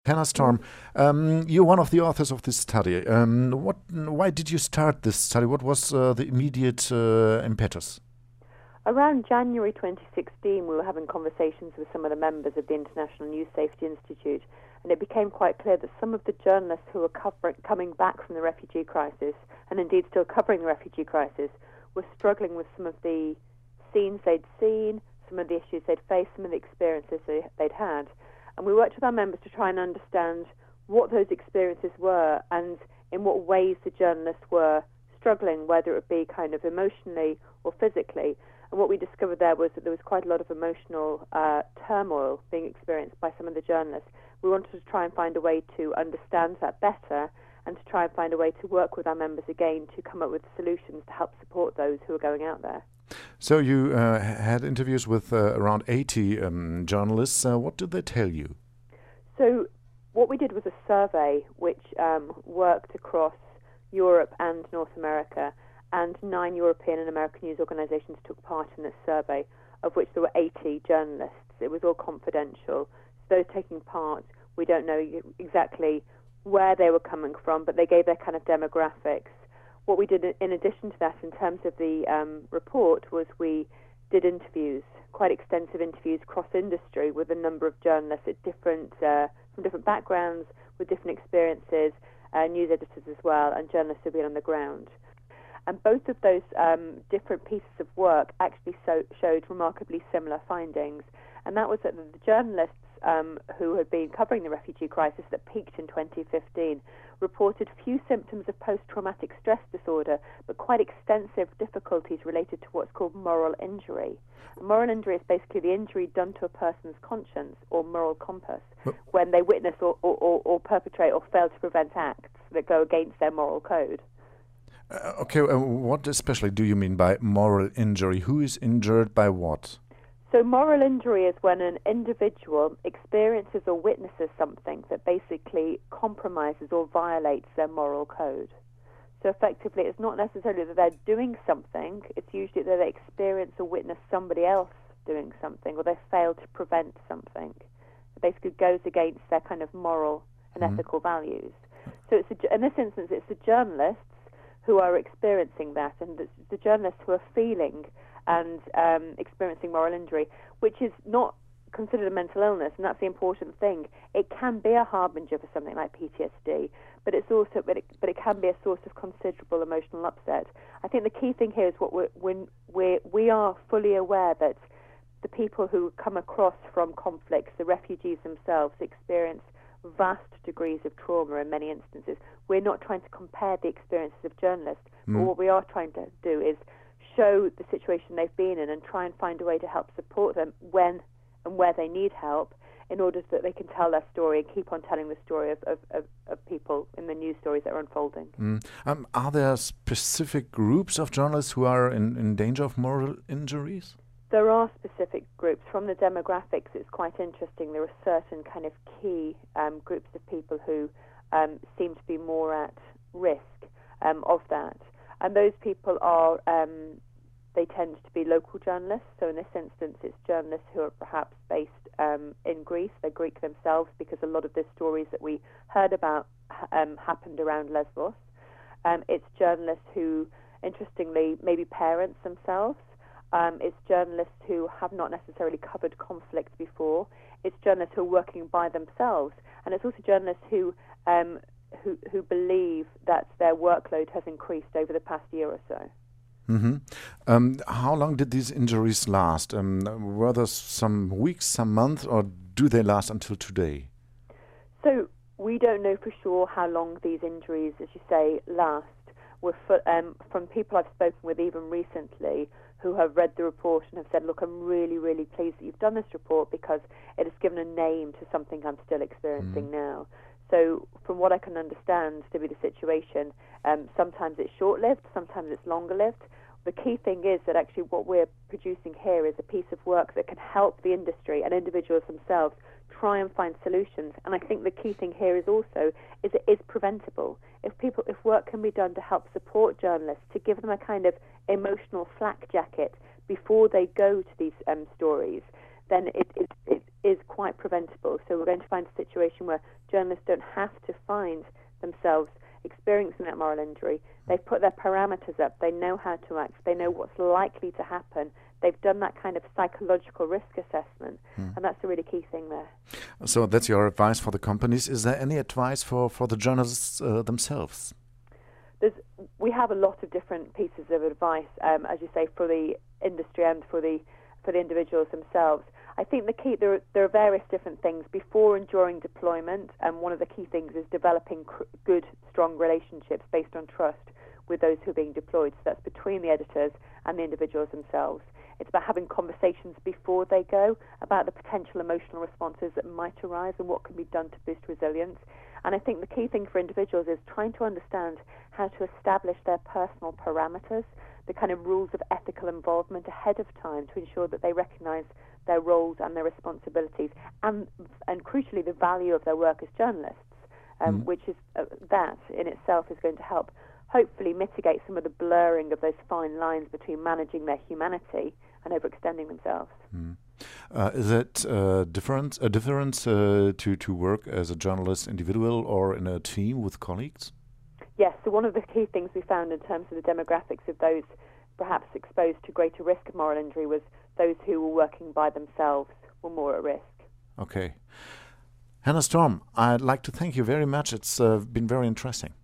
Hannah Storm, you're one of the authors of this study. Why did you start this study? What was the immediate impetus? Around January 2016, we were having conversations with some of the members of the International News Safety Institute, and it became quite clear that some of the journalists who were coming back from the refugee crisis, and indeed still covering the refugee crisis, were struggling with some of the scenes they'd seen, some of the issues they'd faced, some of the experiences they'd had. And we worked with our members to try and understand what those experiences were and in what ways the journalists were struggling, whether it be kind of emotionally or physically. And what we discovered there was that there was quite a lot of emotional turmoil being experienced by some of the journalists. We wanted to try and find a way to understand that better and to try and find a way to work with our members again to come up with solutions to help support those who are going out there. So you had interviews with around 80 journalists. What did they tell you? So what we did was a survey which worked across Europe and North America, and 9 European and American news organizations took part in this survey, of which there were 80 journalists. It was all confidential. So those taking part, we don't know exactly where they were coming from, but they gave their kind of demographics. What we did in addition to that in terms of the report was we did interviews, quite extensive interviews cross-industry with a number of journalists at from different backgrounds, with different experiences, news editors as well, and journalists who've been on the ground. And both of those different pieces of work actually showed remarkably similar findings. And that was that the journalists who had been covering the refugee crisis that peaked in 2015 reported few symptoms of post-traumatic stress disorder, but quite extensive difficulties related to what's called moral injury. Moral injury is basically the injury done to a person's conscience or moral compass when they witness or perpetrate or fail to prevent acts that go against their moral code. Okay, what especially do you mean by moral injury? Who is injured by what? So moral injury is when an individual experiences or witnesses something that basically compromises or violates their moral code. So effectively, it's not necessarily that they're doing something, it's usually that they experience or witness somebody else doing something, or they fail to prevent something. It basically goes against their kind of moral and ethical values. So in this instance, it's the journalists who are experiencing that, and the journalists who are feeling and experiencing moral injury, which is not considered a mental illness, and that's the important thing. It can be a harbinger for something like PTSD, but it can be a source of considerable emotional upset. I think the key thing here is when we are fully aware that the people who come across from conflicts, the refugees themselves, experience vast degrees of trauma in many instances. We're not trying to compare the experiences of journalists, but what we are trying to do is show the situation they've been in and try and find a way to help support them when and where they need help in order that they can tell their story and keep on telling the story of people in the news stories that are unfolding. Are there specific groups of journalists who are in danger of moral injuries? There are specific groups. From the demographics, it's quite interesting. There are certain kind of key groups of people who seem to be more at risk of that. And those people are, they tend to be local journalists. So in this instance, it's journalists who are perhaps based in Greece. They're Greek themselves because a lot of the stories that we heard about happened around Lesbos. It's journalists who, interestingly, maybe parents themselves. It's journalists who have not necessarily covered conflict before. It's journalists who are working by themselves. And it's also journalists who believe that their workload has increased over the past year or so. How long did these injuries last? Were there some weeks, some months, or do they last until today? So we don't know for sure how long these injuries, as you say, last. From people I've spoken with even recently who have read the report and have said, look, I'm really, really pleased that you've done this report because it has given a name to something I'm still experiencing now. So from what I can understand to be the situation, sometimes it's short-lived, sometimes it's longer-lived. The key thing is that actually what we're producing here is a piece of work that can help the industry and individuals themselves try and find solutions. And I think the key thing here is also is it is preventable. If work can be done to help support journalists, to give them a kind of emotional flak jacket before they go to these stories, then it is quite preventable. So we're going to find a situation where journalists don't have to find themselves experiencing that moral injury. They've put their parameters up. They know how to act. They know what's likely to happen. They've done that kind of psychological risk assessment, and that's a really key thing there. So that's your advice for the companies. Is there any advice for the journalists themselves? We have a lot of different pieces of advice, as you say, for the industry and for the individuals themselves. I think the key, there are various different things before and during deployment, and one of the key things is developing good, strong relationships based on trust with those who are being deployed. So that's between the editors and the individuals themselves. It's about having conversations before they go about the potential emotional responses that might arise and what can be done to boost resilience. And I think the key thing for individuals is trying to understand how to establish their personal parameters, the kind of rules of ethical involvement ahead of time to ensure that they recognize their roles and their responsibilities, and crucially the value of their work as journalists, which is that in itself is going to help hopefully mitigate some of the blurring of those fine lines between managing their humanity and overextending themselves. Is it a difference to work as a journalist individual or in a team with colleagues? Yes, so one of the key things we found in terms of the demographics of those perhaps exposed to greater risk of moral injury was those who were working by themselves were more at risk. Okay. Hannah Storm, I'd like to thank you very much. It's been very interesting.